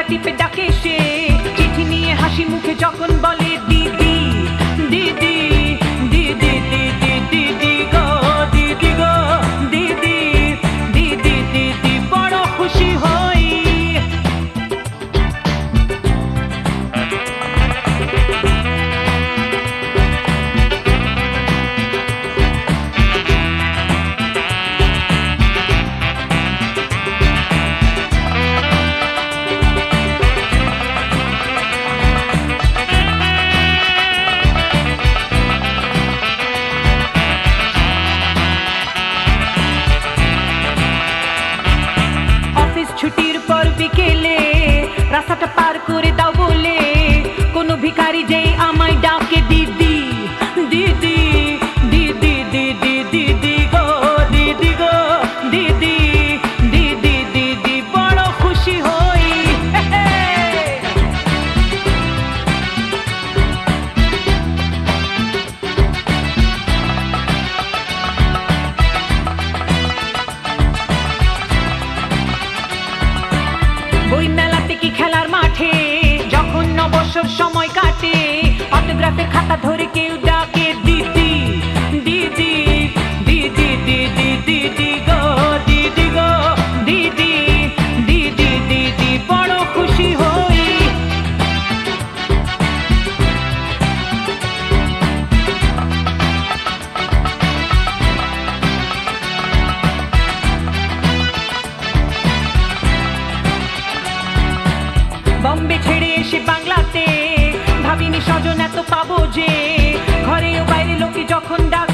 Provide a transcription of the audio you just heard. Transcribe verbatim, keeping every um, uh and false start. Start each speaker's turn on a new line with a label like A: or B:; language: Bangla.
A: টিপে ডাকে সে, চিঠি নিয়ে হাসি মুখে যখন বলে দিদি দিদি দিদি দিদি দিদি গো দিদি গো দিদি দিদি দিদি বড় খুশি হই। ছুটির পর বিকেলে রাস্তাটা পার করে দাও বলে কোনো ভিখারি যেই আমায় ডাকে দিদি দিদি দিদি দিদি দিদি গো দিদি গো দিদি দিদি দিদি বড় খুশি হই। বই মেলাতে কি খেলার মাঠে যখন নববর্ষর সময় কাটে, অটোগ্রাফের খাতা ধরে কেউ ডাকে দিদি দিদি দিদি দিদি দিদি গো দিদি গো দিদি দিদি দিদি বড় খুশি হই। বম্বে ছেড়ে এসে বাংলাতে ভাবিনি স্বজন এত পাবো যে, ঘরে ও বাইরে লোকে যখন ডাকে